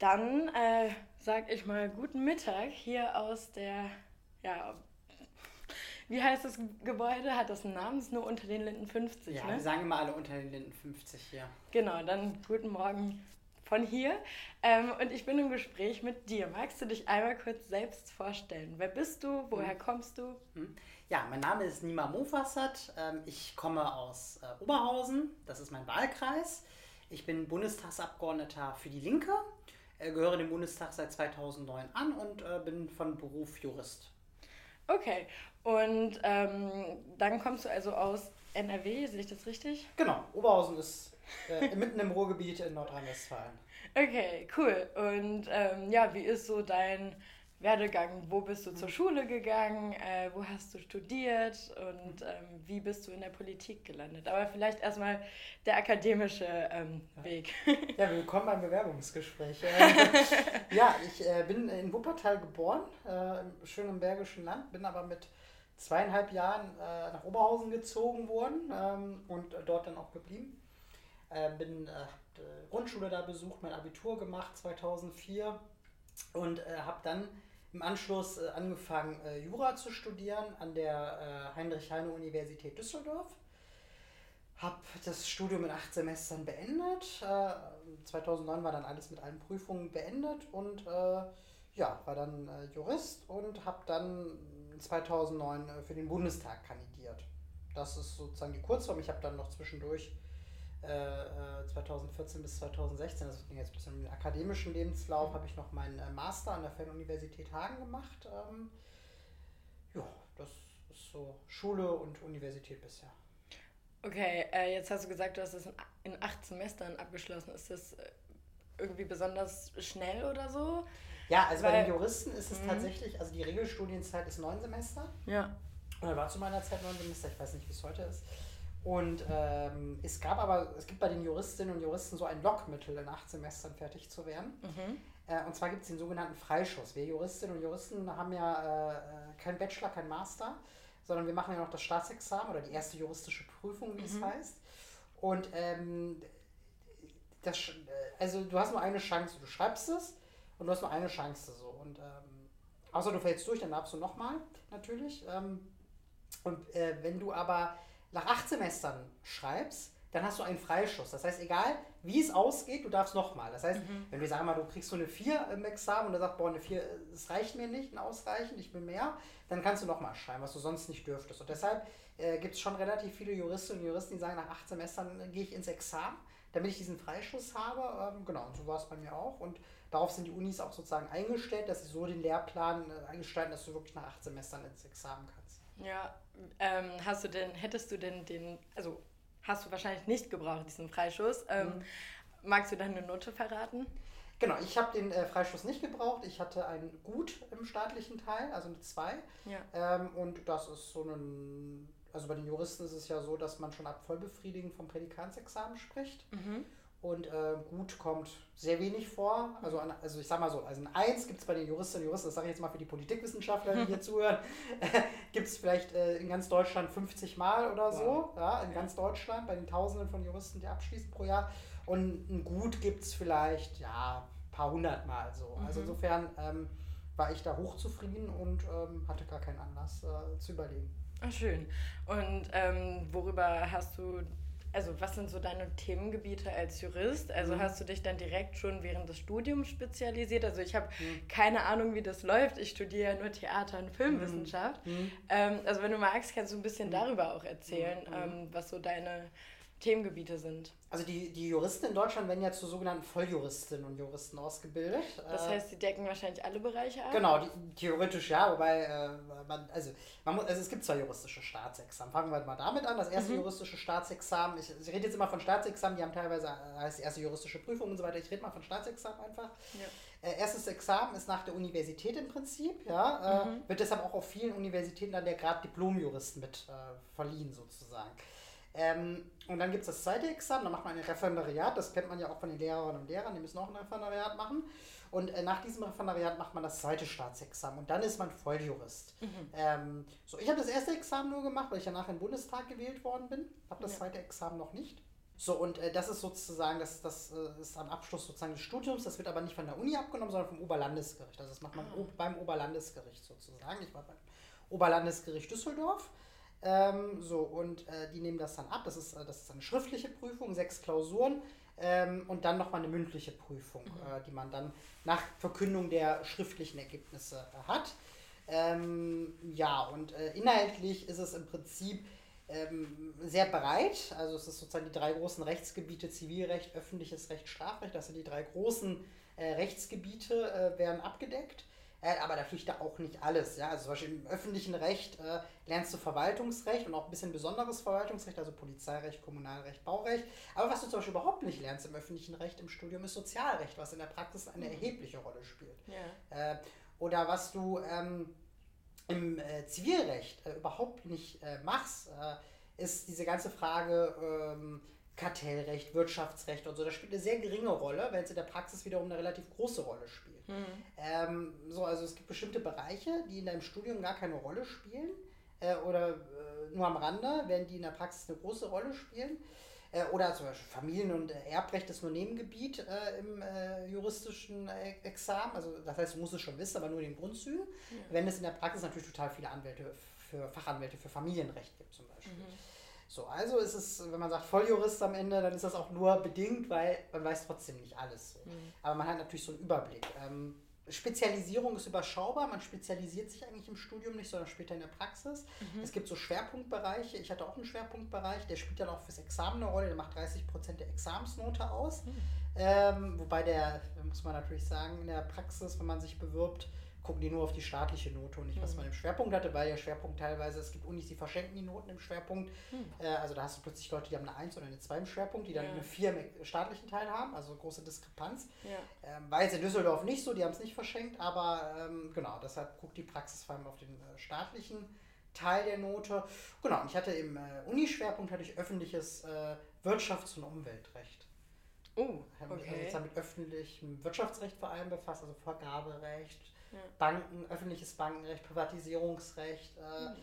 Dann sag ich mal guten Mittag hier aus der, ja, wie heißt das Gebäude? Hat das einen Namen? Das ist nur unter den Linden 50, Ja, ne? wir sagen immer alle unter den Linden 50 hier. Genau, dann guten Morgen von hier. Und ich bin im Gespräch mit dir. Magst du dich einmal kurz selbst vorstellen? Wer bist du? Woher Hm? kommst du? Ja, mein Name ist Nima Mofassat. Ich komme aus Oberhausen. Das ist mein Wahlkreis. Ich bin Bundestagsabgeordneter für die Linke, gehöre dem Bundestag seit 2009 an und bin von Beruf Jurist. Okay, und dann kommst du also aus NRW, sehe ich das richtig? Genau, Oberhausen ist mitten im Ruhrgebiet in Nordrhein-Westfalen. Okay, cool. Und ja, wie ist so dein Werdegang? Wo bist du zur Schule gegangen? Wo hast du studiert? Und wie bist du in der Politik gelandet? Aber vielleicht erstmal der akademische Weg. Ja, willkommen beim Bewerbungsgespräch. Ja, ich bin in Wuppertal geboren, im schönen Bergischen Land, bin aber mit 2,5 Jahren nach Oberhausen gezogen worden und dort dann auch geblieben. Hab Grundschule da besucht, mein Abitur gemacht 2004 und habe dann im Anschluss angefangen, Jura zu studieren an der Heinrich-Heine-Universität Düsseldorf. Habe das Studium in 8 Semestern beendet. 2009 war dann alles mit allen Prüfungen beendet und ja, war dann Jurist und habe dann 2009 für den Bundestag kandidiert. Das ist sozusagen die Kurzform. Ich habe dann noch zwischendurch 2014 bis 2016, das ging jetzt ein bisschen um den akademischen Lebenslauf, habe ich noch meinen Master an der Fernuniversität Hagen gemacht. Ja, das ist so Schule und Universität bisher. Okay, jetzt hast du gesagt, du hast es in 8 Semestern abgeschlossen. Ist das irgendwie besonders schnell oder so? Ja, also bei Weil, den Juristen ist es tatsächlich, also die Regelstudienzeit ist 9 Semester. ja. Oder war zu meiner Zeit 9 Semester, ich weiß nicht, wie es heute ist. Und es gibt bei den Juristinnen und Juristen so ein Lockmittel, in 8 Semestern fertig zu werden. Und zwar gibt es den sogenannten Freischuss. Wir Juristinnen und Juristen haben ja keinen Bachelor, keinen Master, sondern wir machen ja noch das Staatsexamen oder die erste juristische Prüfung, wie es heißt. Und also du hast nur eine Chance, du schreibst es und du hast nur eine Chance so. Und außer du fällst durch, dann darfst du nochmal, natürlich. Wenn du aber nach 8 Semestern schreibst, dann hast du einen Freischuss. Das heißt, egal wie es ausgeht, du darfst nochmal. Das heißt, wenn du sagen mal, du kriegst so eine 4 im Examen und du sagst, boah, eine 4, es reicht mir nicht, ausreichend, ich will mehr, dann kannst du nochmal schreiben, was du sonst nicht dürftest. Und deshalb gibt es schon relativ viele Juristinnen und Juristen, die sagen, nach 8 Semestern gehe ich ins Examen, damit ich diesen Freischuss habe. Genau, und so war es bei mir auch. Und darauf sind die Unis auch sozusagen eingestellt, dass sie so den Lehrplan eingestalten, dass du wirklich nach 8 Semestern ins Examen kannst. Ja, hättest du denn also hast du wahrscheinlich nicht gebraucht, diesen Freischuss. Magst du deine Note verraten? Genau, ich habe den Freischuss nicht gebraucht. Ich hatte ein Gut im staatlichen Teil, also eine 2. Ja. Und das ist so also bei den Juristen ist es ja so, dass man schon ab Vollbefriedigung vom Prädikatsexamen spricht. Und Gut kommt sehr wenig vor. Also ich sag mal so, also ein 1 gibt es bei den Juristinnen und Juristen, das sage ich jetzt mal für die Politikwissenschaftler, die hier zuhören, gibt es vielleicht in ganz Deutschland 50 Mal oder so. Wow. Ja, in ganz Deutschland, bei den Tausenden von Juristen, die abschließen pro Jahr. Und ein Gut gibt es vielleicht, ja, ein paar 100 Mal so. Also insofern war ich da hochzufrieden und hatte gar keinen Anlass zu überlegen. Ach, schön. Und was sind so deine Themengebiete als Jurist? Also hast du dich dann direkt schon während des Studiums spezialisiert? Also ich habe keine Ahnung, wie das läuft. Ich studiere ja nur Theater- und Filmwissenschaft. Also wenn du magst, kannst du ein bisschen darüber auch erzählen, was so deine Themengebiete sind. Also die Juristen in Deutschland werden ja zu sogenannten Volljuristinnen und Juristen ausgebildet. Das heißt, sie decken wahrscheinlich alle Bereiche ab? Genau, theoretisch ja, wobei es gibt 2 juristische Staatsexamen. Fangen wir mal damit an. Das erste juristische Staatsexamen, ich rede jetzt immer von Staatsexamen, die haben teilweise heißt die erste juristische Prüfung und so weiter. Ich rede mal von Staatsexamen einfach. Ja. Erstes Examen ist nach der Universität im Prinzip, ja, wird deshalb auch auf vielen Universitäten dann der Grad Diplomjuristen mit verliehen sozusagen. Und dann gibt es das zweite Examen, dann macht man ein Referendariat, das kennt man ja auch von den Lehrerinnen und Lehrern, die müssen auch ein Referendariat machen. Und nach diesem Referendariat macht man das zweite Staatsexamen und dann ist man Volljurist. Ich habe das erste Examen nur gemacht, weil ich ja nachher im Bundestag gewählt worden bin, habe das zweite Examen noch nicht. So, und das ist sozusagen, das ist am Abschluss sozusagen des Studiums, das wird aber nicht von der Uni abgenommen, sondern vom Oberlandesgericht. Also das macht man beim Oberlandesgericht sozusagen. Ich war beim Oberlandesgericht Düsseldorf. Und die nehmen das dann ab. Das ist eine schriftliche Prüfung, 6 Klausuren und dann nochmal eine mündliche Prüfung, die man dann nach Verkündung der schriftlichen Ergebnisse hat. Inhaltlich ist es im Prinzip sehr breit. Also es ist sozusagen die 3 großen Rechtsgebiete, Zivilrecht, öffentliches Recht, Strafrecht. Das sind die 3 großen Rechtsgebiete, werden abgedeckt. Aber natürlich da auch nicht alles. Ja? Also zum Beispiel im öffentlichen Recht lernst du Verwaltungsrecht und auch ein bisschen besonderes Verwaltungsrecht, also Polizeirecht, Kommunalrecht, Baurecht. Aber was du zum Beispiel überhaupt nicht lernst im öffentlichen Recht im Studium, ist Sozialrecht, was in der Praxis eine erhebliche Rolle spielt. Ja. Oder was du im Zivilrecht überhaupt nicht machst, ist diese ganze Frage Kartellrecht, Wirtschaftsrecht und so. Das spielt eine sehr geringe Rolle, wenn es in der Praxis wiederum eine relativ große Rolle spielt. Also es gibt bestimmte Bereiche, die in deinem Studium gar keine Rolle spielen oder nur am Rande, während die in der Praxis eine große Rolle spielen. Oder zum Beispiel Familien- und Erbrecht ist nur Nebengebiet im juristischen Examen. Also das heißt, du musst es schon wissen, aber nur in den Grundzügen. Ja. Wenn es in der Praxis natürlich total viele Fachanwälte für Familienrecht gibt zum Beispiel. So, also ist es, wenn man sagt Volljurist am Ende, dann ist das auch nur bedingt, weil man weiß trotzdem nicht alles. So. Aber man hat natürlich so einen Überblick. Spezialisierung ist überschaubar, man spezialisiert sich eigentlich im Studium nicht, sondern später in der Praxis. Es gibt so Schwerpunktbereiche, ich hatte auch einen Schwerpunktbereich, der spielt dann auch fürs Examen eine Rolle, der macht 30% der Examensnote aus. Wobei muss man natürlich sagen, in der Praxis, wenn man sich bewirbt, gucken die nur auf die staatliche Note und nicht, was man im Schwerpunkt hatte, weil der Schwerpunkt teilweise, es gibt Unis, die verschenken die Noten im Schwerpunkt. Also da hast du plötzlich Leute, die haben eine 1 oder eine 2 im Schwerpunkt, die dann eine 4 im staatlichen Teil haben, also große Diskrepanz. War jetzt in Düsseldorf nicht so, die haben es nicht verschenkt, aber deshalb guckt die Praxis vor allem auf den staatlichen Teil der Note. Genau, und ich hatte im Unischwerpunkt öffentliches Wirtschafts- und Umweltrecht. Oh, okay. Ich habe mich mit öffentlichem Wirtschaftsrecht vor allem befasst, also Vergaberecht, Banken, öffentliches Bankenrecht, Privatisierungsrecht,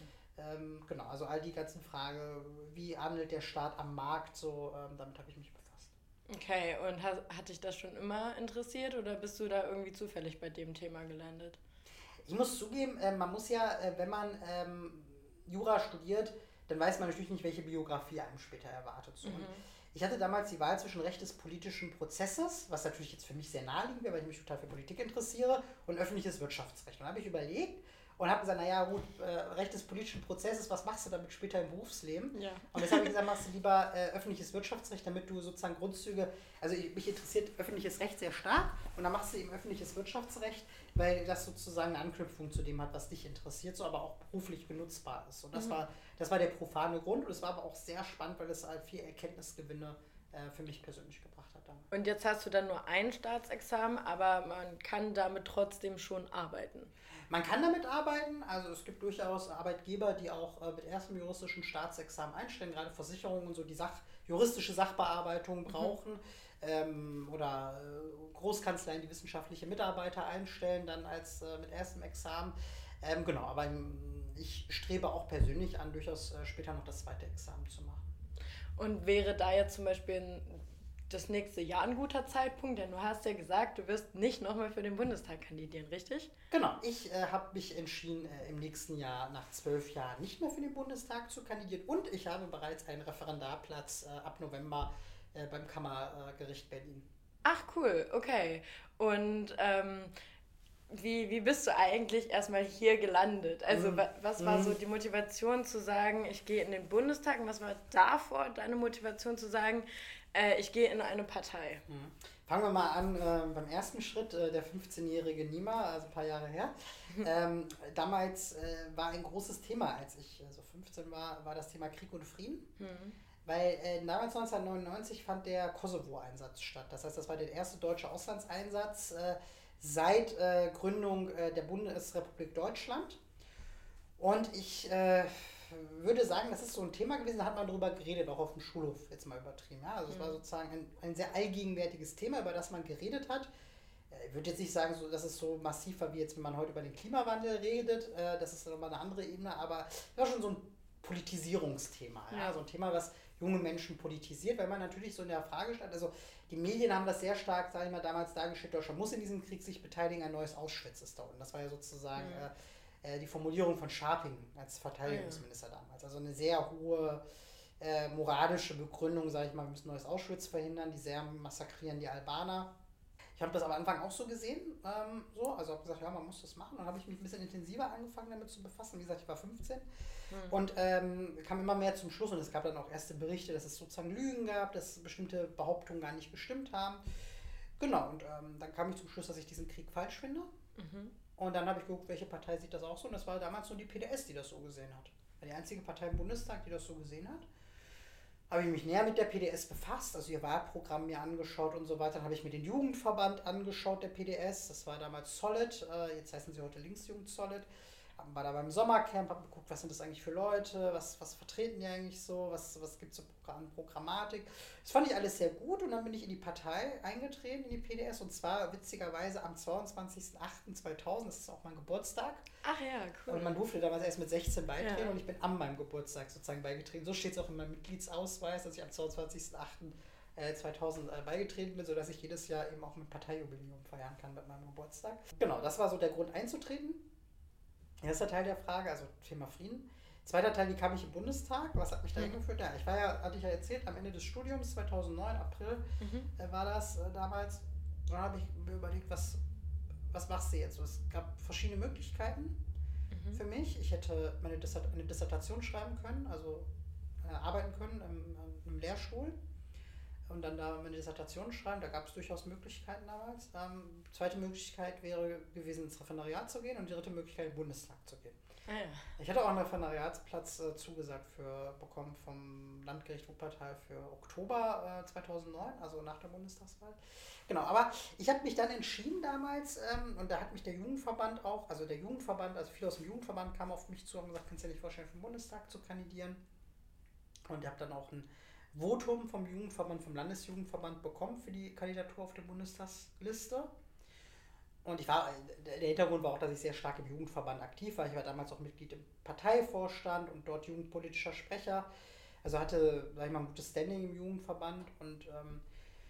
also all die ganzen Fragen, wie handelt der Staat am Markt, so damit habe ich mich befasst. Okay, und hat dich das schon immer interessiert oder bist du da irgendwie zufällig bei dem Thema gelandet? Ich muss zugeben, man muss ja, wenn man Jura studiert, dann weiß man natürlich nicht, welche Biografie einem später erwartet. So. Ich hatte damals die Wahl zwischen Recht des politischen Prozesses, was natürlich jetzt für mich sehr naheliegend wäre, weil ich mich total für Politik interessiere, und öffentliches Wirtschaftsrecht. Und dann habe ich überlegt und habe gesagt, naja gut, Recht des politischen Prozesses, was machst du damit später im Berufsleben? Ja. Und deshalb habe ich gesagt, machst du lieber öffentliches Wirtschaftsrecht, damit du sozusagen Grundzüge, also mich interessiert öffentliches Recht sehr stark und dann machst du eben öffentliches Wirtschaftsrecht, weil das sozusagen eine Anknüpfung zu dem hat, was dich interessiert, so aber auch beruflich benutzbar ist. Und das war der profane Grund und es war aber auch sehr spannend, weil es halt viel Erkenntnisgewinne für mich persönlich gebracht hat. Dann. Und jetzt hast du dann nur ein Staatsexamen, aber man kann damit trotzdem schon arbeiten. Man kann damit arbeiten, also es gibt durchaus Arbeitgeber, die auch mit erstem juristischen Staatsexamen einstellen, gerade Versicherungen und so, die juristische Sachbearbeitung brauchen oder Großkanzleien, die wissenschaftliche Mitarbeiter einstellen, dann als mit erstem Examen. Aber ich strebe auch persönlich an, durchaus später noch das zweite Examen zu machen. Und wäre da jetzt zum Beispiel das nächste Jahr ein guter Zeitpunkt? Denn du hast ja gesagt, du wirst nicht nochmal für den Bundestag kandidieren, richtig? Genau, ich habe mich entschieden, im nächsten Jahr nach 12 Jahren nicht mehr für den Bundestag zu kandidieren und ich habe bereits einen Referendarplatz ab November beim Kammergericht Berlin. Ach cool, okay. Und wie bist du eigentlich erstmal hier gelandet? Also was war so die Motivation zu sagen, ich gehe in den Bundestag? Und was war davor deine Motivation zu sagen, ich gehe in eine Partei? Fangen wir mal an beim ersten Schritt, der 15-jährige Nima, also ein paar Jahre her. Damals war ein großes Thema, als ich so 15 war das Thema Krieg und Frieden. Weil damals 1999 fand der Kosovo-Einsatz statt. Das heißt, das war der erste deutsche Auslandseinsatz seit Gründung der Bundesrepublik Deutschland. Und ich würde sagen, das ist so ein Thema gewesen, da hat man drüber geredet, auch auf dem Schulhof, jetzt mal übertrieben. Ja? Also es war sozusagen ein sehr allgegenwärtiges Thema, über das man geredet hat. Ich würde jetzt nicht sagen, dass es so massiv war, wie jetzt, wenn man heute über den Klimawandel redet. Das ist nochmal eine andere Ebene, aber es war schon so ein Politisierungsthema. Ja? So ein Thema, was junge Menschen politisiert, weil man natürlich so in der Frage stand, also die Medien haben das sehr stark, sage ich mal, damals dargestellt, Deutschland muss in diesem Krieg sich beteiligen, ein neues Auschwitz ist da unten. Das war ja sozusagen die Formulierung von Scharping als Verteidigungsminister damals. Also eine sehr hohe moralische Begründung, sage ich mal, wir müssen ein neues Auschwitz verhindern, die Serben massakrieren die Albaner. Ich habe das am Anfang auch so gesehen, also habe gesagt, ja, man muss das machen. Dann habe ich mich ein bisschen intensiver angefangen damit zu befassen. Wie gesagt, ich war 15 und kam immer mehr zum Schluss und es gab dann auch erste Berichte, dass es sozusagen Lügen gab, dass bestimmte Behauptungen gar nicht gestimmt haben. Genau, und dann kam ich zum Schluss, dass ich diesen Krieg falsch finde. Und dann habe ich geguckt, welche Partei sieht das auch so und das war damals nur die PDS, die das so gesehen hat. War die einzige Partei im Bundestag, die das so gesehen hat. Habe ich mich näher mit der PDS befasst, also ihr Wahlprogramm mir angeschaut und so weiter. Dann habe ich mir den Jugendverband angeschaut, der PDS. Das war damals Solid, jetzt heißen sie heute Linksjugend Solid. War da beim Sommercamp, habe geguckt, was sind das eigentlich für Leute, was vertreten die eigentlich so, was gibt es so an Programmatik. Das fand ich alles sehr gut und dann bin ich in die Partei eingetreten, in die PDS und zwar witzigerweise am 22.08.2000, das ist auch mein Geburtstag. Ach ja, cool. Und man durfte damals erst mit 16 beitreten und ich bin an meinem Geburtstag sozusagen beigetreten. So steht es auch in meinem Mitgliedsausweis, dass ich am 22.08.2000 beigetreten bin, sodass ich jedes Jahr eben auch mit Parteijubiläum feiern kann mit meinem Geburtstag. Genau, das war so der Grund einzutreten. Erster Teil der Frage, also Thema Frieden. Zweiter Teil, wie kam ich im Bundestag? Was hat mich da hingeführt? Ja, ich war ja, hatte ich ja erzählt, am Ende des Studiums, 2009, April war das damals. Dann habe ich mir überlegt, was machst du jetzt? Es gab verschiedene Möglichkeiten für mich. Ich hätte eine Dissertation schreiben können, also arbeiten können im Lehrstuhl. Und dann da meine Dissertation schreiben, da gab es durchaus Möglichkeiten damals. Zweite Möglichkeit wäre gewesen, ins Referendariat zu gehen und die dritte Möglichkeit, in den Bundestag zu gehen. Ich hatte auch einen Referendariatsplatz zugesagt bekommen vom Landgericht Wuppertal für Oktober 2009, also nach der Bundestagswahl. Genau, aber ich habe mich dann entschieden damals, und da hat mich der Jugendverband auch, also viele aus dem Jugendverband kamen auf mich zu und gesagt, kannst du dir nicht vorstellen, für den Bundestag zu kandidieren? Und ich habe dann auch ein Votum vom Jugendverband, vom Landesjugendverband bekommen für die Kandidatur auf der Bundestagsliste. Und der Hintergrund war auch, dass ich sehr stark im Jugendverband aktiv war. Ich war damals auch Mitglied im Parteivorstand und dort jugendpolitischer Sprecher. Also hatte, sag ich mal, ein gutes Standing im Jugendverband. Und und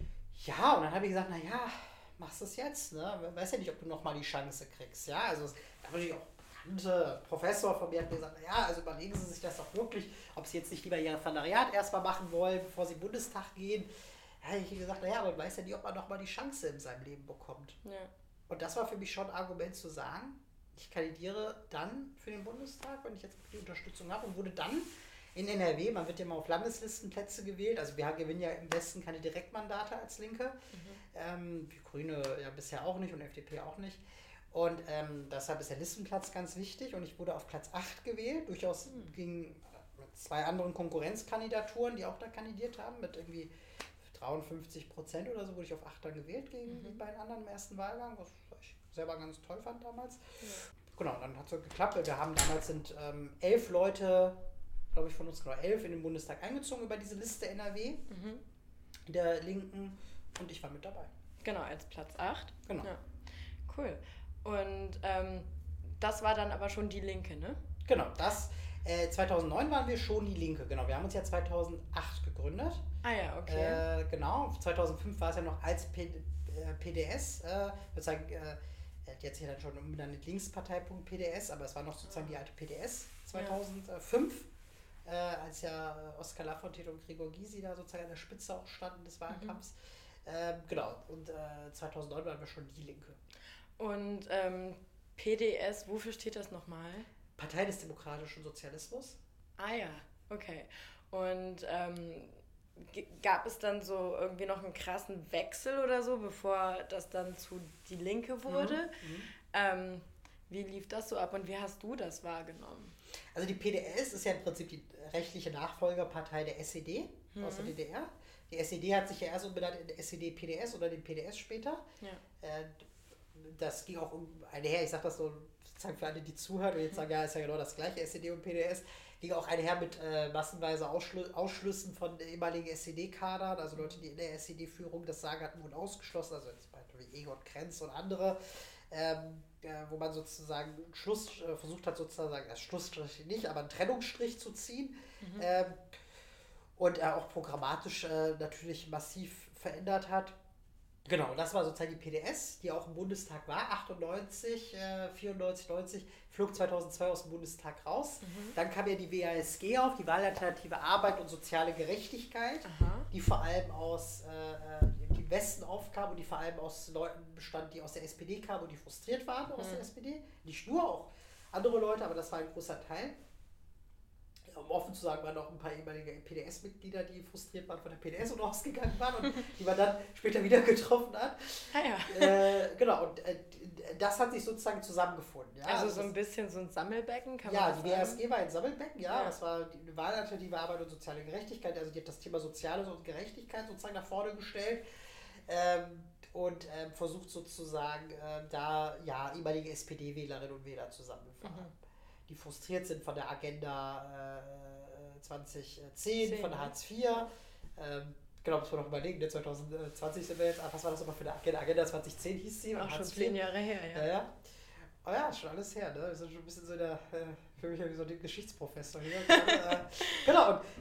dann habe ich gesagt, naja, machst du es jetzt, ne? Weiß ja nicht, ob du nochmal die Chance kriegst. Ja, also da würde ich auch Professor von mir hat mir gesagt, naja, also überlegen Sie sich das doch wirklich, ob Sie jetzt nicht lieber Ihr Referendariat erstmal machen wollen, bevor Sie in den Bundestag gehen. Da habe ich gesagt, naja, aber man weiß ja nicht, ob man nochmal die Chance in seinem Leben bekommt. Ja. Und das war für mich schon ein Argument zu sagen, ich kandidiere dann für den Bundestag, wenn ich jetzt die Unterstützung habe und wurde dann in NRW, man wird ja mal auf Landeslistenplätze gewählt, also wir gewinnen ja im Westen keine Direktmandate als Linke, die Grüne ja bisher auch nicht und FDP auch nicht. Und deshalb ist der Listenplatz ganz wichtig und ich wurde auf Platz 8 gewählt, durchaus gegen mit 2 anderen Konkurrenzkandidaturen, die auch da kandidiert haben, mit irgendwie 53% oder so wurde ich auf 8 dann gewählt gegen die beiden anderen im ersten Wahlgang, was ich selber ganz toll fand damals. Ja. Genau, dann hat es so geklappt. Wir haben damals sind 11 Leute, glaube ich von uns genau 11 in den Bundestag eingezogen über diese Liste NRW der Linken und ich war mit dabei. Genau, als Platz 8. Genau. Ja. Cool. Und das war dann aber schon die Linke, ne? Genau, 2009 waren wir schon die Linke, genau. Wir haben uns ja 2008 gegründet. Ah ja, okay. Genau, 2005 war es ja noch als PDS, sozusagen, die hat sich ja dann schon umbenannt in Linkspartei.PDS, aber es war noch sozusagen die alte PDS 2005, als ja Oskar Lafontaine und Gregor Gysi da sozusagen an der Spitze auch standen des Wahlkampfs. Genau, und 2009 waren wir schon die Linke. Und PDS, wofür steht das nochmal? Partei des Demokratischen Sozialismus. Ah ja, okay. Und gab es dann so irgendwie noch einen krassen Wechsel oder so, bevor das dann zu die Linke wurde? Wie lief das so ab und wie hast du das wahrgenommen? Also die PDS ist ja im Prinzip die rechtliche Nachfolgerpartei der SED aus der DDR. Die SED hat sich ja erst umbenannt in SED-PDS oder den PDS später. Ja. Das ging auch einher, ich sage das so sozusagen für alle, die zuhören und jetzt sagen, ja, ist ja genau das gleiche, SED und PDS, ging auch einher mit massenweise Ausschlüssen von ehemaligen SED-Kadern, also Leute, die in der SED-Führung das Sagen hatten, wurden ausgeschlossen, also zum Beispiel Egon Krenz und andere, wo man sozusagen versucht hat, sozusagen, Schlussstrich nicht, aber einen Trennungsstrich zu ziehen. und auch programmatisch natürlich massiv verändert hat. Genau, das war sozusagen die PDS, die auch im Bundestag war, 98, 94, 90, flog 2002 aus dem Bundestag raus. Dann kam ja die WASG auf, die Wahlalternative Arbeit und soziale Gerechtigkeit, die vor allem aus dem Westen aufkam und die vor allem aus Leuten bestand, die aus der SPD kamen und die frustriert waren aus der SPD. Nicht nur, auch andere Leute, aber das war ein großer Teil. Um offen zu sagen, waren auch ein paar ehemalige PDS-Mitglieder, die frustriert waren von der PDS und rausgegangen waren und die man dann später wieder getroffen hat. Genau, und das hat sich sozusagen zusammengefunden. Ja? Also so ein bisschen so ein Sammelbecken, kann man sagen? Ja, die WASG war ein Sammelbecken, ja. Das war die Wahlalternative Arbeit und soziale Gerechtigkeit, also die hat das Thema Soziales und Gerechtigkeit sozusagen nach vorne gestellt. Und versucht sozusagen da ehemalige SPD-Wählerinnen und Wähler zusammenzufahren. Die frustriert sind von der Agenda 2010, von der Hartz IV. Genau, muss man noch überlegen, 2020 sind wir jetzt, was war das immer für eine Agenda? Agenda 2010 hieß sie. Auch schon 10 Jahre her, ja. Ja. Aber ja, schon alles her, ne? Wir sind schon ein bisschen so der, für mich so der Geschichtsprofessor hier. Genau, und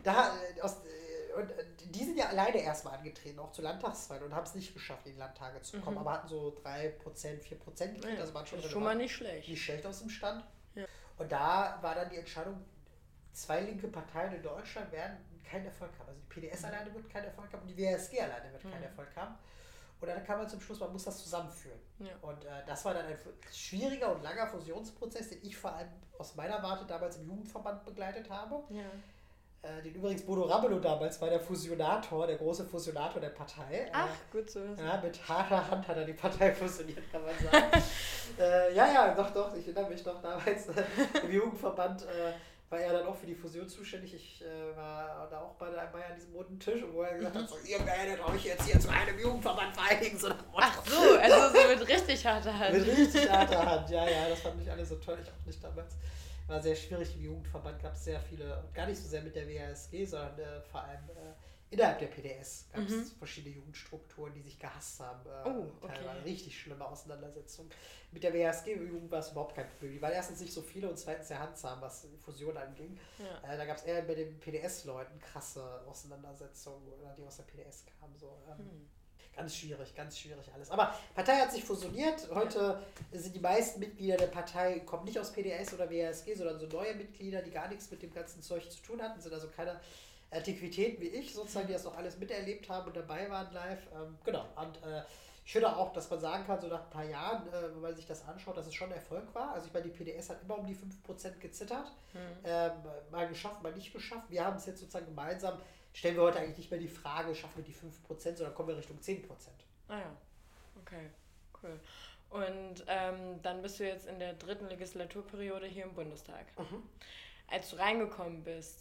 und die sind ja alleine erstmal angetreten, auch zur Landtagswahl und haben es nicht geschafft, in die Landtage zu kommen, aber hatten so 3%, 4% gekriegt, also waren schon mal nicht schlecht. Nicht schlecht aus dem Stand. Ja. Und da war dann die Entscheidung, 2 linke Parteien in Deutschland werden keinen Erfolg haben. Also die PDS alleine wird keinen Erfolg haben und die WASG alleine wird keinen Erfolg haben. Und dann kam man zum Schluss, man muss das zusammenführen. Ja. Und das war dann ein schwieriger und langer Fusionsprozess, den ich vor allem aus meiner Warte damals im Jugendverband begleitet habe. Ja. Den übrigens Bodo Ramelow damals war der Fusionator, der große Fusionator der Partei. Ach, gut so. Ja, mit harter Hand hat er die Partei fusioniert, kann man sagen. Doch, ich erinnere mich noch damals im Jugendverband war er dann auch für die Fusion zuständig. Ich war da auch bei an diesem runden Tisch, wo er gesagt hat, so, ihr werdet euch jetzt hier zu einem Jugendverband vereinigen. So ach so, also so mit richtig harter Hand. Mit richtig harter Hand, ja, das fand ich alle so toll, ich auch nicht damals. War sehr schwierig im Jugendverband, gab es sehr viele, gar nicht so sehr mit der WASG, sondern vor allem innerhalb der PDS gab es verschiedene Jugendstrukturen, die sich gehasst haben. Teilweise richtig schlimme Auseinandersetzungen. Mit der WASG-Jugend war es überhaupt kein Problem. Die waren erstens nicht so viele und zweitens sehr handsam, was Fusion anging. Ja. Da gab es eher bei den PDS-Leuten krasse Auseinandersetzungen, die aus der PDS kamen. So, ganz schwierig alles. Aber die Partei hat sich fusioniert. Heute sind die meisten Mitglieder der Partei, kommen nicht aus PDS oder WASG, sondern so neue Mitglieder, die gar nichts mit dem ganzen Zeug zu tun hatten, sind also keine Antiquitäten wie ich, sozusagen, die das noch alles miterlebt haben und dabei waren live. Genau. Und ich finde auch, dass man sagen kann, so nach ein paar Jahren, wenn man sich das anschaut, dass es schon ein Erfolg war. Also ich meine, die PDS hat immer um die 5% gezittert. Mal geschafft, mal nicht geschafft. Wir haben es jetzt sozusagen gemeinsam, stellen wir heute eigentlich nicht mehr die Frage, schaffen wir die 5%, sondern kommen wir Richtung 10%. Ah ja, okay, cool. Und dann bist du jetzt in der 3. Legislaturperiode hier im Bundestag. Als du reingekommen bist,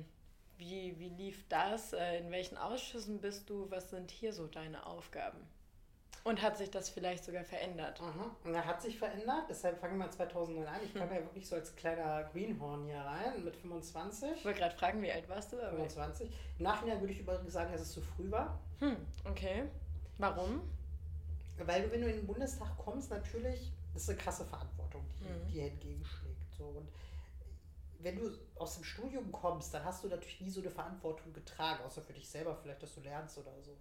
wie lief das? In welchen Ausschüssen bist du? Was sind hier so deine Aufgaben? Und hat sich das vielleicht sogar verändert? Hat sich verändert, deshalb fangen wir 2009 an. Ich kam ja wirklich so als kleiner Greenhorn hier rein mit 25. Ich wollte gerade fragen, wie alt warst du? 25. Im Nachhinein würde ich übrigens sagen, dass es zu früh war. Okay. Warum? Weil du, wenn du in den Bundestag kommst, natürlich, das ist eine krasse Verantwortung, die dir entgegenschlägt. So. Und wenn du aus dem Studium kommst, dann hast du natürlich nie so eine Verantwortung getragen, außer für dich selber vielleicht, dass du lernst oder so.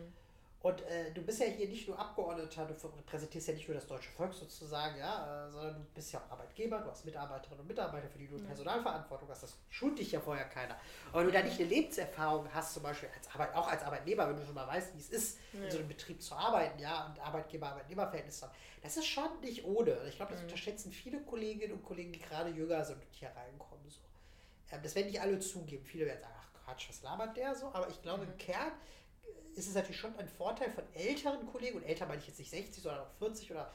Und du bist ja hier nicht nur Abgeordneter, du repräsentierst ja nicht nur das deutsche Volk sozusagen, sondern du bist ja auch Arbeitgeber, du hast Mitarbeiterinnen und Mitarbeiter, für die du Personalverantwortung hast. Das schult dich ja vorher keiner. Aber wenn du da nicht eine Lebenserfahrung hast, zum Beispiel auch als Arbeitnehmer, wenn du schon mal weißt, wie es ist, in so einem Betrieb zu arbeiten, und Arbeitgeber-Arbeitnehmer-Verhältnis haben, das ist schon nicht ohne. Ich glaube, das unterschätzen viele Kolleginnen und Kollegen, die gerade jünger sind und hier reinkommen. So. Das werden nicht alle zugeben. Viele werden sagen, ach Quatsch, was labert der so? Aber ich glaube, im Kern ist es natürlich schon ein Vorteil von älteren Kollegen, und älter meine ich jetzt nicht 60, sondern auch 40 oder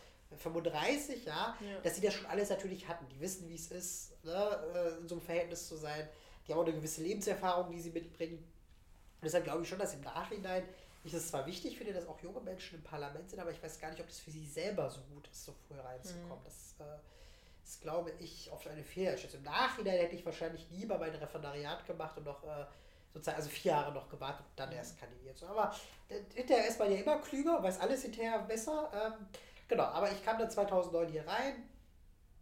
35, dass sie das schon alles natürlich hatten. Die wissen, wie es ist, ne, in so einem Verhältnis zu sein. Die haben auch eine gewisse Lebenserfahrung, die sie mitbringen. Und deshalb glaube ich schon, dass im Nachhinein, ich das zwar wichtig finde, dass auch junge Menschen im Parlament sind, aber ich weiß gar nicht, ob das für sie selber so gut ist, so früh reinzukommen. Das ist, glaube ich, oft eine Fehleinschätzung. Im Nachhinein hätte ich wahrscheinlich lieber mein Referendariat gemacht und noch sozusagen, also 4 Jahre noch gewartet und dann erst kandidiert. So, aber hinterher ist man ja immer klüger, weiß alles hinterher besser. Genau, aber ich kam dann 2009 hier rein,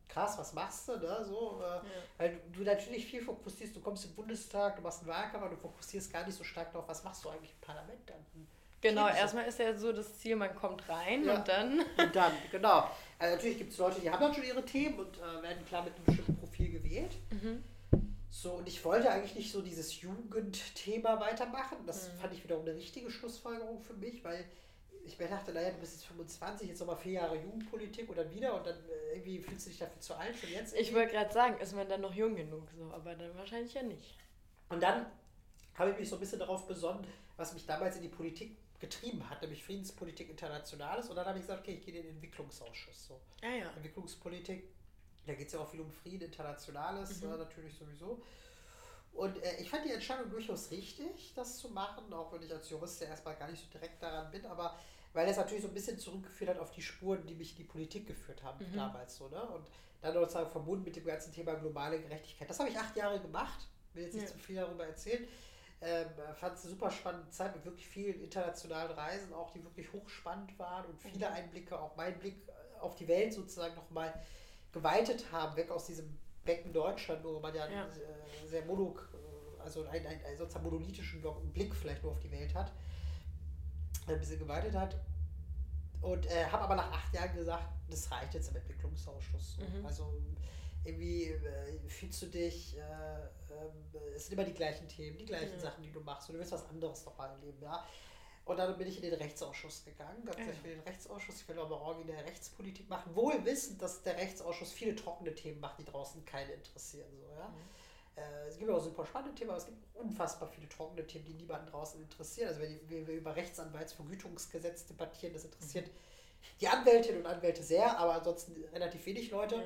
krass, was machst du, ne? So, weil du natürlich viel fokussierst, du kommst im Bundestag, du machst einen Wahlkampf, aber du fokussierst gar nicht so stark darauf, was machst du eigentlich im Parlament dann? Genau, erstmal ist ja so das Ziel, man kommt rein und dann... Und dann, genau. Also natürlich gibt es Leute, die haben dann schon ihre Themen und werden klar mit einem bestimmten Profil gewählt. So, und ich wollte eigentlich nicht so dieses Jugendthema weitermachen. Das fand ich wiederum eine richtige Schlussfolgerung für mich, weil ich mir dachte, naja, du bist jetzt 25, jetzt nochmal 4 Jahre Jugendpolitik und dann wieder und dann irgendwie fühlst du dich dafür zu alt schon jetzt. Ich wollte gerade sagen, ist man dann noch jung genug, so, aber dann wahrscheinlich ja nicht. Und dann habe ich mich so ein bisschen darauf besonnen, was mich damals in die Politik getrieben hat, nämlich Friedenspolitik Internationales. Und dann habe ich gesagt, okay, ich gehe in den Entwicklungsausschuss. So. Entwicklungspolitik, da geht es ja auch viel um Frieden, Internationales, natürlich sowieso. Und ich fand die Entscheidung durchaus richtig, das zu machen, auch wenn ich als Jurist ja erstmal gar nicht so direkt daran bin, aber weil das natürlich so ein bisschen zurückgeführt hat auf die Spuren, die mich in die Politik geführt haben damals. So, ne? Und dann sozusagen verbunden mit dem ganzen Thema globale Gerechtigkeit. Das habe ich 8 Jahre gemacht, will jetzt nicht zu viel darüber erzählen. Fand es eine super spannende Zeit mit wirklich vielen internationalen Reisen, auch die wirklich hochspannend waren und viele Einblicke, auch mein Blick auf die Welt sozusagen nochmal geweitet haben, weg aus diesem Becken Deutschland, wo man ja sehr also einen sozusagen monolithischen Blick vielleicht nur auf die Welt hat, ein bisschen geweitet hat. Und habe aber nach 8 Jahren gesagt, das reicht jetzt im Entwicklungsausschuss. Also irgendwie fühlst du dich, es sind immer die gleichen Themen, die gleichen Sachen, die du machst und du willst was anderes nochmal erleben, ja. Und dann bin ich in den Rechtsausschuss gegangen, ganz ich will den Rechtsausschuss, ich will aber originär Rechtspolitik machen, wohl wissend, dass der Rechtsausschuss viele trockene Themen macht, die draußen keine interessieren, so, ja. Es gibt auch super spannende Themen, aber es gibt unfassbar viele trockene Themen, die niemanden draußen interessieren. Also wenn wir über Rechtsanwaltsvergütungsgesetz debattieren, das interessiert die Anwältinnen und Anwälte sehr, aber ansonsten relativ wenig Leute.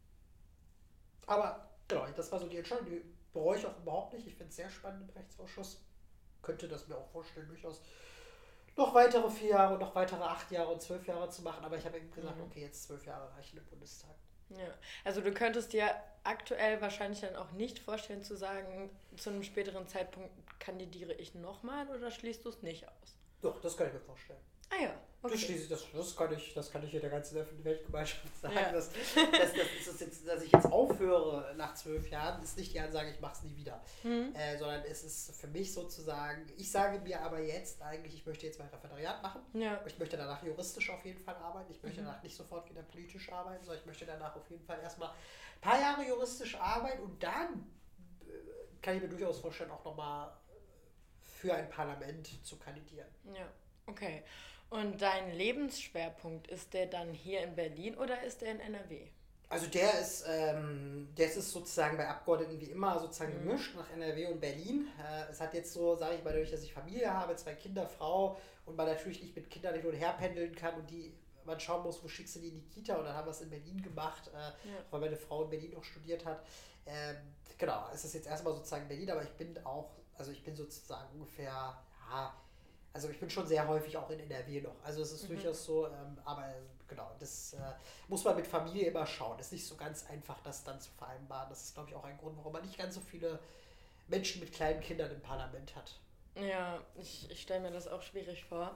Aber genau, das war so die Entscheidung, die bereue ich auch überhaupt nicht. Ich finde es sehr spannend im Rechtsausschuss. Könnte das mir auch vorstellen, durchaus noch weitere 4 Jahre, noch weitere 8 Jahre und 12 Jahre zu machen. Aber ich habe eben gesagt, okay, jetzt 12 Jahre reichen im Bundestag. Ja, also du könntest dir aktuell wahrscheinlich dann auch nicht vorstellen zu sagen, zu einem späteren Zeitpunkt kandidiere ich nochmal oder schließt du es nicht aus? Doch, das kann ich mir vorstellen. Ah ja, okay. Das kann ich hier der ganzen Weltgemeinschaft sagen. Ja. Dass ich jetzt aufhöre nach 12 Jahren, ist nicht die Ansage, ich mache es nie wieder. Sondern es ist für mich sozusagen, ich sage mir aber jetzt eigentlich, ich möchte jetzt mein Referendariat machen. Ja. Ich möchte danach juristisch auf jeden Fall arbeiten. Ich möchte danach nicht sofort wieder politisch arbeiten, sondern ich möchte danach auf jeden Fall erstmal ein paar Jahre juristisch arbeiten und dann kann ich mir durchaus vorstellen, auch nochmal für ein Parlament zu kandidieren. Ja, okay. Und dein Lebensschwerpunkt, ist der dann hier in Berlin oder ist der in NRW? Also der ist sozusagen bei Abgeordneten wie immer sozusagen gemischt nach NRW und Berlin. Es hat jetzt so, sage ich mal, dadurch, dass ich Familie habe, 2 Kinder, Frau und man natürlich nicht mit Kindern hin und her pendeln kann und man schauen muss, wo schickst du die in die Kita und dann haben wir es in Berlin gemacht, weil meine Frau in Berlin auch studiert hat. Genau, es ist jetzt erstmal sozusagen Berlin, aber ich bin sozusagen ungefähr, also ich bin schon sehr häufig auch in NRW noch. Also es ist durchaus so, aber genau, das muss man mit Familie immer schauen. Es ist nicht so ganz einfach, das dann zu vereinbaren. Das ist, glaube ich, auch ein Grund, warum man nicht ganz so viele Menschen mit kleinen Kindern im Parlament hat. Ja, ich stelle mir das auch schwierig vor.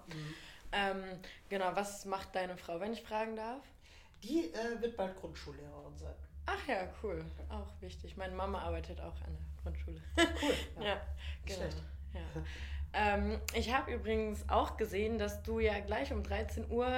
Genau, was macht deine Frau, wenn ich fragen darf? Die wird bald Grundschullehrerin sein. Ach ja, cool. Auch wichtig. Meine Mama arbeitet auch an der Grundschule. Cool. Ja, genau. Ja. Ich habe übrigens auch gesehen, dass du ja gleich um 13 Uhr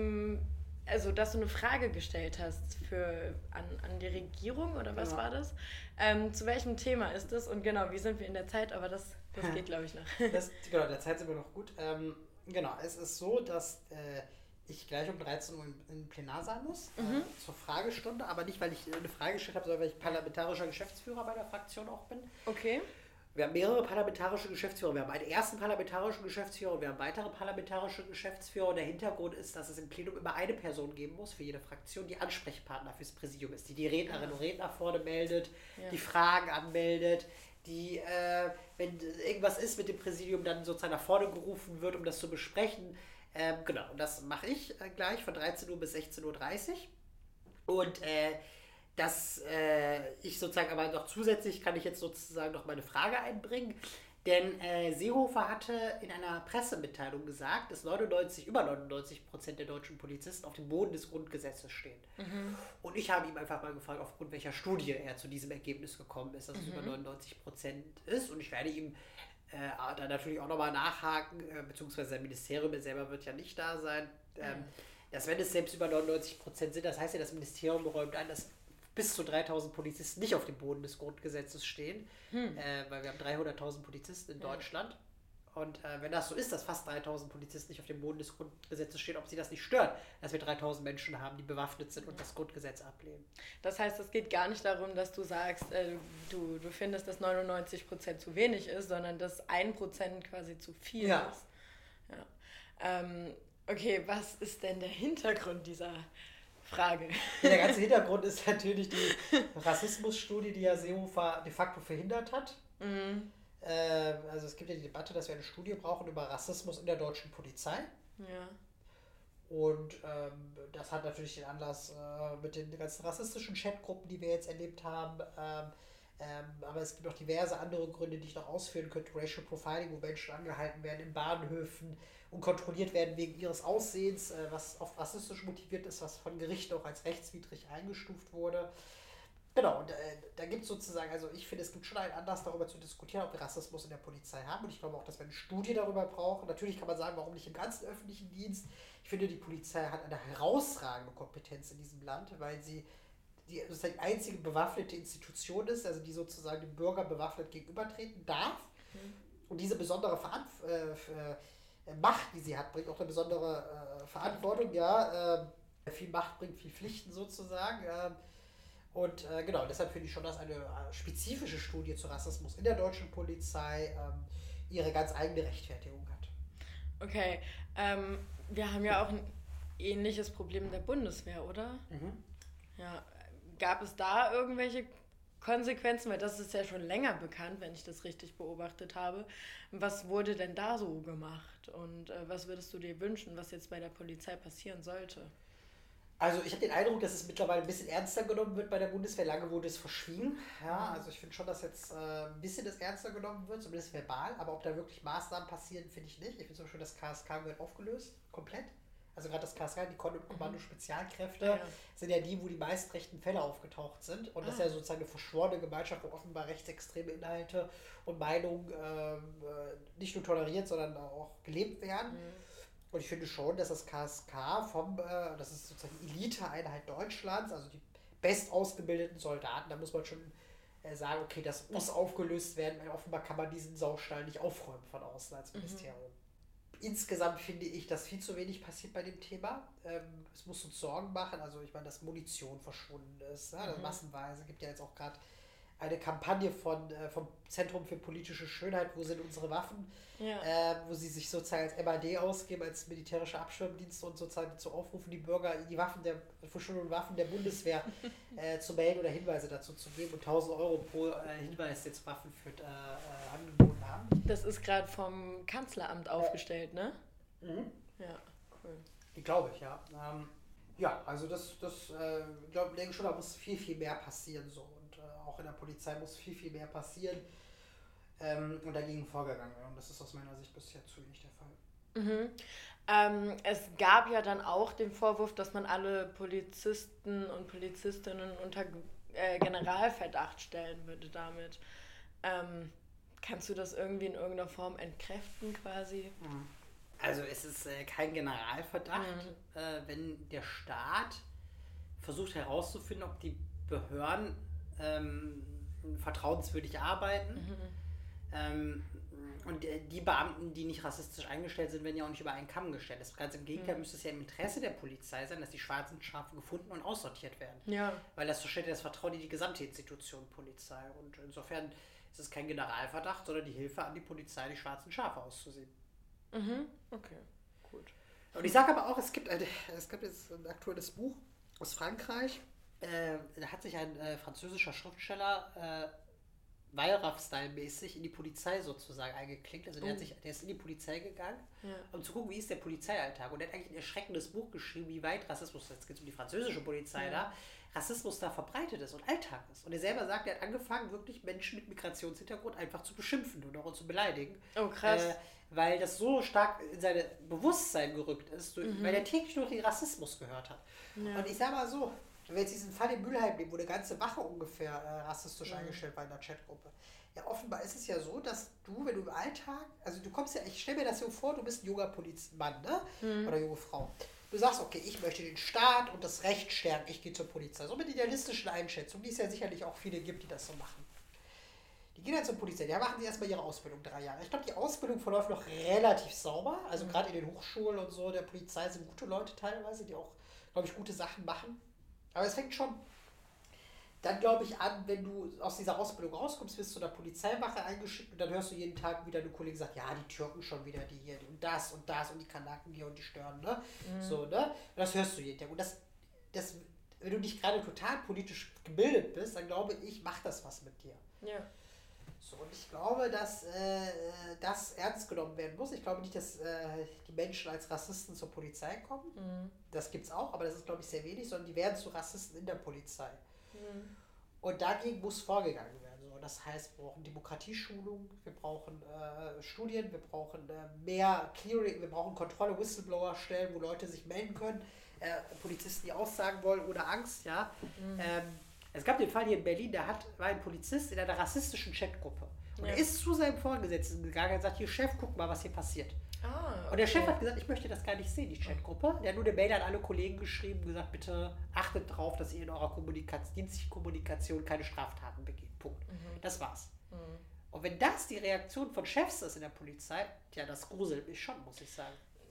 dass du eine Frage gestellt hast an die Regierung oder was war das? Zu welchem Thema ist das? Und genau, wie sind wir in der Zeit? Aber das geht, glaube ich, noch. Genau, der Zeit sind wir noch gut. Genau, es ist so, dass ich gleich um 13 Uhr im Plenarsaal muss, zur Fragestunde, aber nicht, weil ich eine Frage gestellt habe, sondern weil ich parlamentarischer Geschäftsführer bei der Fraktion auch bin. Okay. Wir haben mehrere parlamentarische Geschäftsführer. Wir haben einen ersten parlamentarischen Geschäftsführer und wir haben weitere parlamentarische Geschäftsführer. Und der Hintergrund ist, dass es im Plenum immer eine Person geben muss für jede Fraktion, die Ansprechpartner fürs Präsidium ist, die Rednerinnen und Redner vorne meldet, die Fragen anmeldet, die, wenn irgendwas ist mit dem Präsidium, dann sozusagen nach vorne gerufen wird, um das zu besprechen. Genau, und das mache ich gleich von 13 Uhr bis 16.30 Uhr. Und dass ich sozusagen aber noch zusätzlich kann ich jetzt sozusagen noch meine Frage einbringen. Denn Seehofer hatte in einer Pressemitteilung gesagt, dass über 99% der deutschen Polizisten auf dem Boden des Grundgesetzes stehen. Und ich habe ihm einfach mal gefragt, aufgrund welcher Studie er zu diesem Ergebnis gekommen ist, dass es über 99% ist. Und ich werde ihm da natürlich auch nochmal nachhaken, beziehungsweise sein Ministerium selber wird ja nicht da sein, dass wenn es selbst über 99% sind, das heißt ja, das Ministerium räumt ein, dass bis zu 3.000 Polizisten nicht auf dem Boden des Grundgesetzes stehen, weil wir haben 300.000 Polizisten in Deutschland. Und wenn das so ist, dass fast 3.000 Polizisten nicht auf dem Boden des Grundgesetzes stehen, ob sie das nicht stört, dass wir 3.000 Menschen haben, die bewaffnet sind und das Grundgesetz ablehnen. Das heißt, es geht gar nicht darum, dass du sagst, du findest, dass 99% zu wenig ist, sondern dass 1% quasi zu viel ist. Ja. Okay, was ist denn der Hintergrund dieser Frage? Der ganze Hintergrund ist natürlich die Rassismusstudie, die ja Seehofer de facto verhindert hat. Also es gibt ja die Debatte, dass wir eine Studie brauchen über Rassismus in der deutschen Polizei. Ja. Und das hat natürlich den Anlass mit den ganzen rassistischen Chatgruppen, die wir jetzt erlebt haben. Aber es gibt auch diverse andere Gründe, die ich noch ausführen könnte. Racial Profiling, wo Menschen angehalten werden in Bahnhöfen und kontrolliert werden wegen ihres Aussehens, was oft rassistisch motiviert ist, was von Gerichten auch als rechtswidrig eingestuft wurde. Genau, und da gibt es sozusagen, also ich finde, es gibt schon einen Anlass, darüber zu diskutieren, ob wir Rassismus in der Polizei haben. Und ich glaube auch, dass wir eine Studie darüber brauchen. Natürlich kann man sagen, warum nicht im ganzen öffentlichen Dienst. Ich finde, die Polizei hat eine herausragende Kompetenz in diesem Land, weil sie die einzige bewaffnete Institution ist, also die sozusagen dem Bürger bewaffnet gegenübertreten darf. Und diese besondere Macht, die sie hat, bringt auch eine besondere Verantwortung. Viel Macht bringt viel Pflichten sozusagen. Und genau, deshalb finde ich schon, dass eine spezifische Studie zu Rassismus in der deutschen Polizei ihre ganz eigene Rechtfertigung hat. Okay, wir haben ja auch ein ähnliches Problem der Bundeswehr, oder? Ja, gab es da irgendwelche Konsequenzen? Weil das ist ja schon länger bekannt, wenn ich das richtig beobachtet habe. Was wurde denn da so gemacht? Und was würdest du dir wünschen, was jetzt bei der Polizei passieren sollte? Also ich habe den Eindruck, dass es mittlerweile ein bisschen ernster genommen wird bei der Bundeswehr. Lange wurde es verschwiegen. Ja, also ich finde schon, dass jetzt ein bisschen das ernster genommen wird, zumindest verbal. Aber ob da wirklich Maßnahmen passieren, finde ich nicht. Ich finde zum Beispiel, das KSK wird aufgelöst, komplett. Also gerade das KSK, die Kommando-Spezialkräfte, sind ja die, wo die meisten rechten Fälle aufgetaucht sind. Und das ist ja sozusagen eine verschworene Gemeinschaft, wo offenbar rechtsextreme Inhalte und Meinungen nicht nur toleriert, sondern auch gelebt werden. Und ich finde schon, dass das KSK das ist sozusagen die Elite-Einheit Deutschlands, also die bestausgebildeten Soldaten, da muss man schon sagen, okay, das muss aufgelöst werden, weil offenbar kann man diesen Saustall nicht aufräumen von außen als Ministerium. Insgesamt finde ich, dass viel zu wenig passiert bei dem Thema. Es muss uns Sorgen machen, also ich meine, dass Munition verschwunden ist, massenweise. Es gibt ja jetzt auch gerade eine Kampagne vom Zentrum für politische Schönheit, wo sind unsere Waffen, wo sie sich sozusagen als MAD ausgeben, als militärische Abschirmdienste und sozusagen dazu aufrufen, die Bürger die verschwundenen Waffen der Bundeswehr zu melden oder Hinweise dazu zu geben und 1.000 Euro pro Hinweis, der zu Waffen führt, angeboten haben. Das ist gerade vom Kanzleramt aufgestellt, ne? Ja, cool. Glaube ich, ja. Also das denke ich schon, da muss viel, viel mehr passieren so. Auch in der Polizei muss viel, viel mehr passieren und dagegen vorgegangen werden. Und das ist aus meiner Sicht bisher zu wenig der Fall. Es gab ja dann auch den Vorwurf, dass man alle Polizisten und Polizistinnen unter Generalverdacht stellen würde damit. Kannst du das irgendwie in irgendeiner Form entkräften quasi? Also es ist kein Generalverdacht, wenn der Staat versucht herauszufinden, ob die Behörden vertrauenswürdig arbeiten. Und die Beamten, die nicht rassistisch eingestellt sind, werden ja auch nicht über einen Kamm gestellt. Das Ganz im Gegenteil müsste es ja im Interesse der Polizei sein, dass die schwarzen Schafe gefunden und aussortiert werden. Ja. Weil das zerstört ja das Vertrauen in die gesamte Institution Polizei. Und insofern ist es kein Generalverdacht, sondern die Hilfe an die Polizei, die schwarzen Schafe auszusehen. Okay, gut. Und ich sage aber auch, es gibt jetzt ein aktuelles Buch aus Frankreich. Da hat sich ein französischer Schriftsteller Wallraff-Style-mäßig in die Polizei sozusagen eingeklinkt. Also der ist in die Polizei gegangen, um zu gucken, wie ist der Polizeialltag. Und der hat eigentlich ein erschreckendes Buch geschrieben, wie weit Rassismus, jetzt geht es um die französische Polizei da, Rassismus da verbreitet ist und Alltag ist. Und er selber sagt, er hat angefangen, wirklich Menschen mit Migrationshintergrund einfach zu beschimpfen und auch zu beleidigen. Oh, krass. Weil das so stark in sein Bewusstsein gerückt ist, weil er täglich nur den Rassismus gehört hat. Ja. Und ich sag mal so, wenn wir jetzt diesen Fall in Mülheim nehmen, wo eine ganze Wache ungefähr rassistisch eingestellt war in der Chatgruppe. Ja, offenbar ist es ja so, dass du, wenn du im Alltag, also du kommst ja, ich stelle mir das so vor, du bist ein junger Polizmann, ne? Oder junge Frau. Du sagst, okay, ich möchte den Staat und das Recht stärken, ich gehe zur Polizei. So mit idealistischen Einschätzungen, die es ja sicherlich auch viele gibt, die das so machen. Die gehen dann zur Polizei, da machen sie erstmal ihre Ausbildung 3 Jahre. Ich glaube, die Ausbildung verläuft noch relativ sauber. Also gerade in den Hochschulen und so der Polizei sind gute Leute teilweise, die auch, glaube ich, gute Sachen machen. Aber es fängt schon dann, glaube ich, an, wenn du aus dieser Ausbildung rauskommst, wirst du der Polizeiwache eingeschickt und dann hörst du jeden Tag wieder eine Kollegin sagt, ja, die Türken schon wieder, die hier und das und die Kanaken hier und die stören, ne? So, ne? Und das hörst du jeden Tag. Und das, wenn du nicht gerade total politisch gebildet bist, dann glaube ich, macht das was mit dir. Ja. So, und ich glaube, dass das ernst genommen werden muss. Ich glaube nicht, dass die Menschen als Rassisten zur Polizei kommen. Das gibt es auch, aber das ist, glaube ich, sehr wenig, sondern die werden zu Rassisten in der Polizei. Und dagegen muss vorgegangen werden. So, das heißt, wir brauchen Demokratieschulung, wir brauchen Studien, wir brauchen mehr Clearing, wir brauchen Kontrolle, Whistleblower-Stellen, wo Leute sich melden können, Polizisten, die aussagen wollen, ohne Angst, ja. Es gab den Fall hier in Berlin, war ein Polizist in einer rassistischen Chatgruppe. Und er ist zu seinem Vorgesetzten gegangen und sagt, hier Chef, guck mal, was hier passiert. Okay. Und der Chef hat gesagt, ich möchte das gar nicht sehen, die Chatgruppe. Der hat nur eine Mail an alle Kollegen geschrieben und gesagt, bitte achtet darauf, dass ihr in eurer dienstlichen Kommunikation keine Straftaten begeht. Punkt. Das war's. Und wenn das die Reaktion von Chefs ist in der Polizei, ja, das gruselt mich schon, muss ich sagen.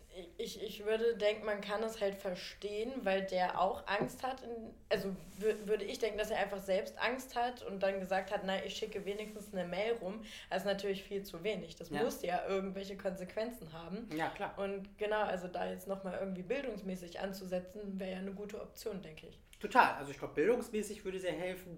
Ich würde denken, man kann es halt verstehen, weil der auch Angst hat. Also würde ich denken, dass er einfach selbst Angst hat und dann gesagt hat, na, ich schicke wenigstens eine Mail rum. Das ist natürlich viel zu wenig. Das muss ja irgendwelche Konsequenzen haben. Ja, klar. Und genau, also da jetzt nochmal irgendwie bildungsmäßig anzusetzen, wäre ja eine gute Option, denke ich. Total. Also ich glaube, bildungsmäßig würde sehr helfen.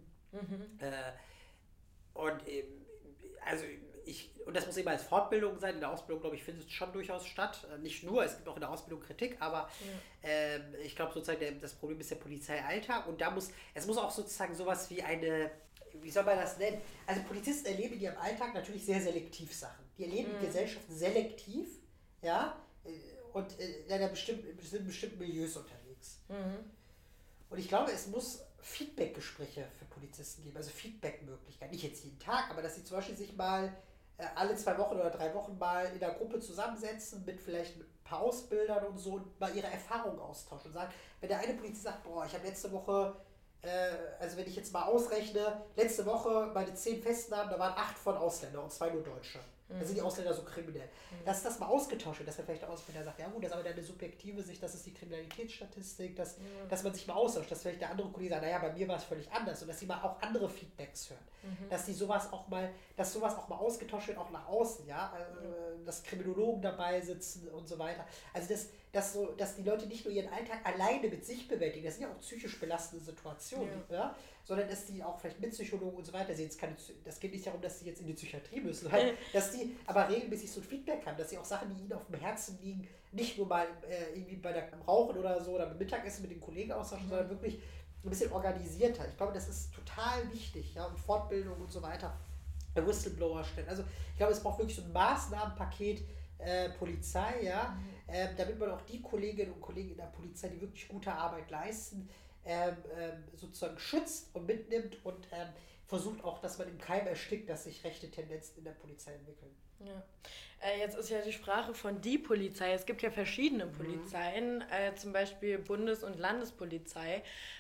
Und das muss eben als Fortbildung sein. In der Ausbildung, glaube ich, findet es schon durchaus statt. Nicht nur, es gibt auch in der Ausbildung Kritik, aber ich glaube sozusagen, das Problem ist der Polizeialltag und es muss auch sozusagen sowas wie wie soll man das nennen? Also Polizisten erleben die im Alltag natürlich sehr selektiv Sachen. Die erleben die Gesellschaft selektiv, ja, und in bestimmten Milieus unterwegs. Und ich glaube, es muss Feedback-Gespräche für Polizisten geben, also Feedback-Möglichkeiten. Nicht jetzt jeden Tag, aber dass sie zum Beispiel sich mal alle 2 Wochen oder 3 Wochen mal in der Gruppe zusammensetzen, vielleicht mit ein paar Ausbildern und so und mal ihre Erfahrungen austauschen und sagen, wenn der eine Polizist sagt, boah, ich habe letzte Woche, also wenn ich jetzt mal ausrechne, letzte Woche meine 10 Festnahmen, da waren 8 von Ausländern und 2 nur Deutsche. Da sind die Ausländer so kriminell. Dass das mal ausgetauscht wird, dass man vielleicht der Ausländer sagt, ja gut, das ist aber eine subjektive Sicht, das ist die Kriminalitätsstatistik, dass man sich mal austauscht, dass vielleicht der andere Kollege sagt, naja, bei mir war es völlig anders und dass sie mal auch andere Feedbacks hören. Dass sowas auch mal ausgetauscht wird, auch nach außen, ja, dass Kriminologen dabei sitzen und so weiter. Also dass die Leute nicht nur ihren Alltag alleine mit sich bewältigen, das sind ja auch psychisch belastende Situationen, ja, sondern dass die auch vielleicht mit Psychologen und so weiter sehen. Das geht nicht darum, dass sie jetzt in die Psychiatrie müssen, dass die aber regelmäßig so ein Feedback haben, dass sie auch Sachen, die ihnen auf dem Herzen liegen, nicht nur mal irgendwie beim Rauchen oder so oder beim Mittagessen mit den Kollegen austauschen, sondern wirklich ein bisschen organisierter. Ich glaube, das ist total wichtig, ja, und Fortbildung und so weiter. Whistleblower-Stellen. Also ich glaube, es braucht wirklich so ein Maßnahmenpaket Polizei, ja, damit man auch die Kolleginnen und Kollegen in der Polizei, die wirklich gute Arbeit leisten, sozusagen schützt und mitnimmt und versucht auch, dass man im Keim erstickt, dass sich rechte Tendenzen in der Polizei entwickeln. Ja. Jetzt ist ja die Sprache von die Polizei. Es gibt ja verschiedene Polizeien, zum Beispiel Bundes- und Landespolizei.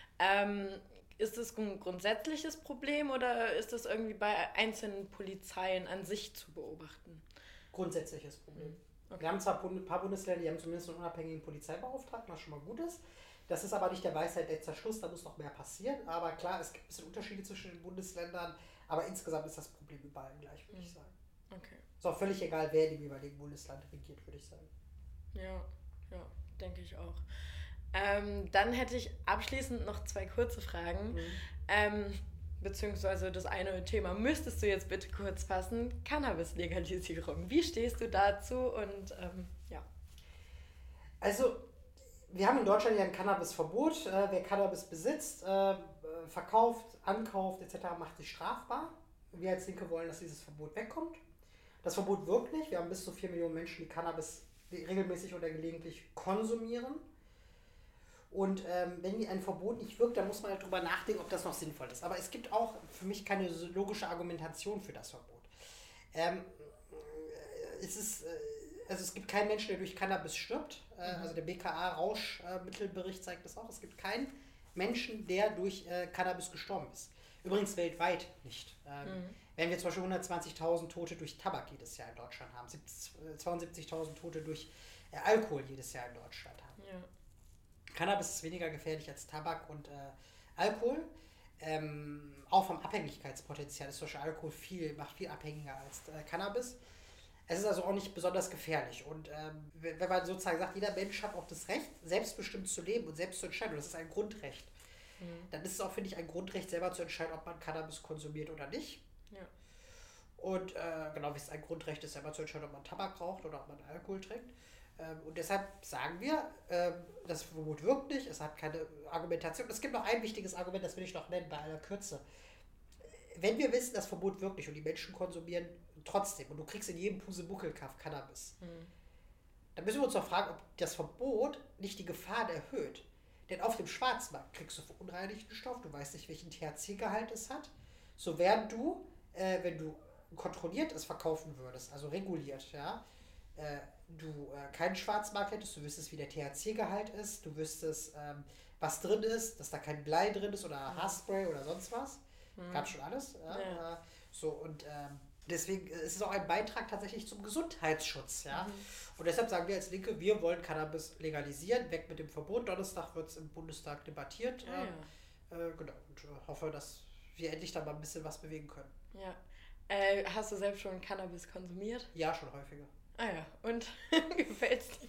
Ist das ein grundsätzliches Problem oder ist das irgendwie bei einzelnen Polizeien an sich zu beobachten? Grundsätzliches Problem. Okay. Wir haben zwar ein paar Bundesländer, die haben zumindest einen unabhängigen Polizeibeauftragten, was schon mal gut ist. Das ist aber nicht der Weisheit letzter Schluss, da muss noch mehr passieren. Aber klar, es gibt ein bisschen Unterschiede zwischen den Bundesländern, aber insgesamt ist das Problem überall gleich, würde ich sagen. Okay. Ist auch völlig egal, wer in dem jeweiligen Bundesland regiert, würde ich sagen. Ja, denke ich auch. Dann hätte ich abschließend noch 2 kurze Fragen. Beziehungsweise das eine Thema müsstest du jetzt bitte kurz fassen. Cannabis-Legalisierung. Wie stehst du dazu? Und ja. Also, wir haben in Deutschland ja ein Cannabisverbot. Wer Cannabis besitzt, verkauft, ankauft etc. macht sich strafbar. Wir als Linke wollen, dass dieses Verbot wegkommt. Das Verbot wirkt nicht. Wir haben bis zu 4 Millionen Menschen, die Cannabis regelmäßig oder gelegentlich konsumieren. Und wenn ein Verbot nicht wirkt, dann muss man darüber nachdenken, ob das noch sinnvoll ist. Aber es gibt auch für mich keine logische Argumentation für das Verbot. Es gibt keinen Menschen, der durch Cannabis stirbt. Also der BKA-Rauschmittelbericht zeigt das auch. Es gibt keinen Menschen, der durch Cannabis gestorben ist. Übrigens weltweit nicht. Wenn wir zum Beispiel 120.000 Tote durch Tabak jedes Jahr in Deutschland haben, 72.000 Tote durch Alkohol jedes Jahr in Deutschland haben. Ja. Cannabis ist weniger gefährlich als Tabak und Alkohol. Auch vom Abhängigkeitspotenzial ist zum Beispiel Alkohol macht viel abhängiger als Cannabis. Es ist also auch nicht besonders gefährlich. Und wenn man sozusagen sagt, jeder Mensch hat auch das Recht, selbstbestimmt zu leben und selbst zu entscheiden, und das ist ein Grundrecht, dann ist es auch, finde ich, ein Grundrecht, selber zu entscheiden, ob man Cannabis konsumiert oder nicht. Ja. Und genau wie es ein Grundrecht ist, selber zu entscheiden, ob man Tabak raucht oder ob man Alkohol trinkt. Und deshalb sagen wir, das Verbot wirkt nicht, es hat keine Argumentation. Es gibt noch ein wichtiges Argument, das will ich noch nennen bei aller Kürze. Wenn wir wissen, das Verbot wirkt nicht und die Menschen konsumieren trotzdem und du kriegst in jedem Pusebuckelkaff Cannabis, dann müssen wir uns doch fragen, ob das Verbot nicht die Gefahren erhöht. Denn auf dem Schwarzmarkt kriegst du verunreinigten Stoff, du weißt nicht, welchen THC-Gehalt es hat. So während du, wenn du kontrolliert es verkaufen würdest, also reguliert, ja, du keinen Schwarzmarkt hättest, du wüsstest, wie der THC-Gehalt ist, du wüsstest, was drin ist, dass da kein Blei drin ist oder Haarspray oder sonst was. Gab schon alles. Ja. Deswegen ist es auch ein Beitrag tatsächlich zum Gesundheitsschutz. Ja? Und deshalb sagen wir als Linke, wir wollen Cannabis legalisieren, weg mit dem Verbot. Donnerstag wird es im Bundestag debattiert. Genau. Und hoffe, dass wir endlich da mal ein bisschen was bewegen können. Ja. Hast du selbst schon Cannabis konsumiert? Ja, schon häufiger. Ah ja, und gefällt's dir?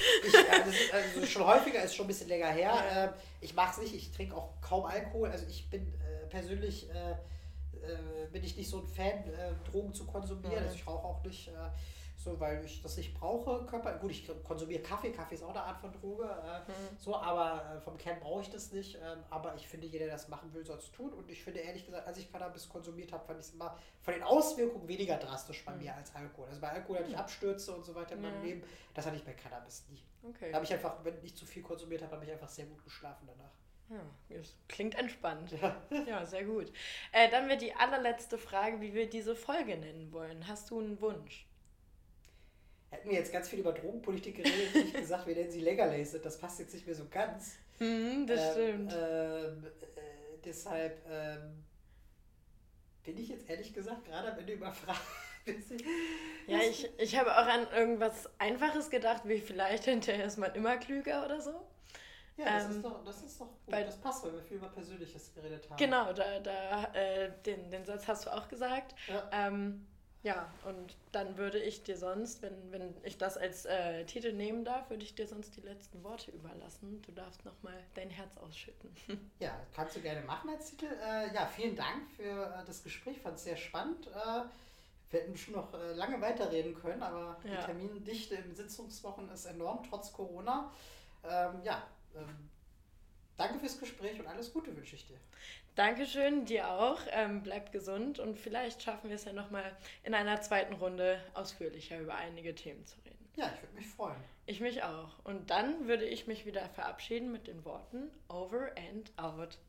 Das ist schon häufiger, ist schon ein bisschen länger her. Ja. Ich mag es nicht, ich trinke auch kaum Alkohol. Also ich bin persönlich bin ich nicht so ein Fan, Drogen zu konsumieren. Also ich rauche auch nicht weil ich das nicht brauche. Gut, ich konsumiere Kaffee. Kaffee ist auch eine Art von Droge. Aber vom Kern brauche ich das nicht. Aber ich finde, jeder, der das machen will, soll es tun. Und ich finde, ehrlich gesagt, als ich Cannabis konsumiert habe, fand ich es immer von den Auswirkungen weniger drastisch bei mir als Alkohol. Also bei Alkohol hatte ich Abstürze und so weiter in meinem Leben. Das hatte ich bei Cannabis nie. Okay. Da habe ich einfach, wenn ich zu viel konsumiert habe, habe ich einfach sehr gut geschlafen danach. Ja, das klingt entspannt. Ja, sehr gut. Dann wird die allerletzte Frage, wie wir diese Folge nennen wollen. Hast du einen Wunsch? Hätten wir jetzt ganz viel über Drogenpolitik geredet, hätte ich gesagt, wir nennen sie Legalaced. Das passt jetzt nicht mehr so ganz. Das stimmt. Deshalb bin ich jetzt ehrlich gesagt gerade am Ende überfragt. Ja, ich habe auch an irgendwas Einfaches gedacht, wie vielleicht hinterher ist man immer klüger oder so. Ja, das ist doch gut. Das passt, weil wir viel über Persönliches geredet haben. Genau, den Satz hast du auch gesagt. Ja, und dann würde ich dir sonst, wenn ich das als Titel nehmen darf, würde ich dir sonst die letzten Worte überlassen. Du darfst nochmal dein Herz ausschütten. Ja, kannst du gerne machen als Titel. Vielen Dank für das Gespräch, fand es sehr spannend. Wir hätten schon noch lange weiterreden können, aber die Termindichte in Sitzungswochen ist enorm, trotz Corona. Danke fürs Gespräch und alles Gute wünsche ich dir. Dankeschön, dir auch. Bleib gesund und vielleicht schaffen wir es ja nochmal in einer zweiten Runde ausführlicher über einige Themen zu reden. Ja, ich würde mich freuen. Ich mich auch. Und dann würde ich mich wieder verabschieden mit den Worten Over and Out.